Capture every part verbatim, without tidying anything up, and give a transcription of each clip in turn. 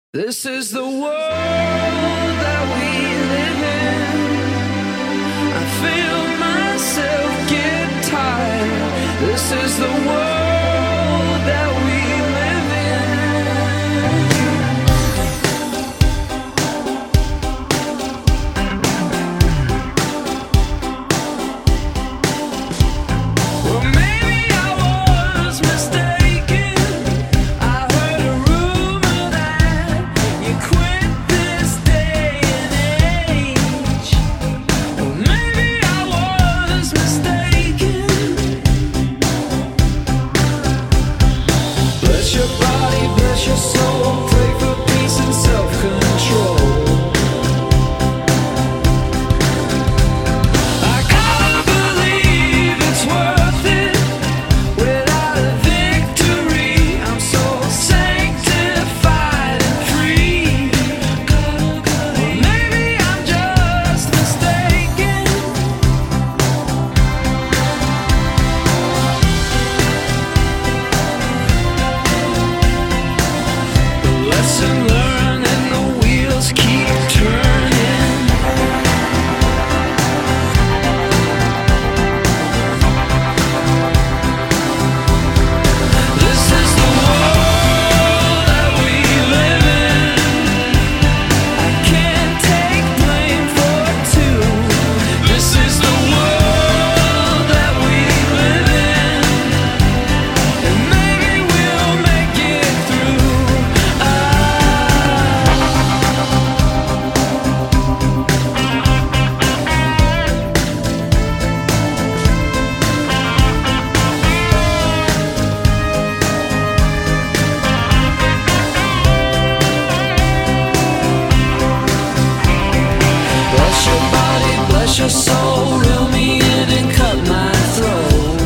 This is the world that we live in. I feel myself get tired. This is the world that we live in. Well, maybe I was mistaken. I heard a rumor that you quit this day and age. Well, maybe I was mistaken. Bless your body, bless your soul. Pray for peace and self-control. I can't believe it's worth it without a victory. I'm so sanctified and free. Well, maybe I'm just mistaken. Lesson learned and the wheels keep turning. This is the world that we live in. I can't take blame for two. This is the world that we live in, and maybe we'll make it through. Bless your body, bless your soul. Reel me in and cut my throat.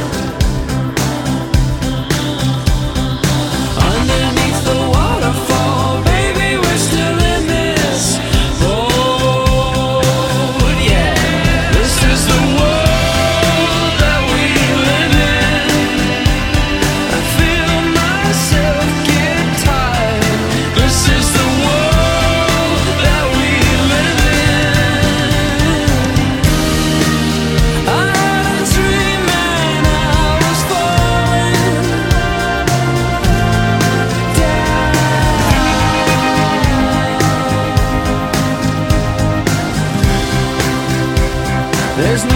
Underneath the waterfall, baby, we're still in this boat. Yeah, this is the world that we live in. I feel myself get tired. This is the world that we live in. I had a dream and I was falling down. There's no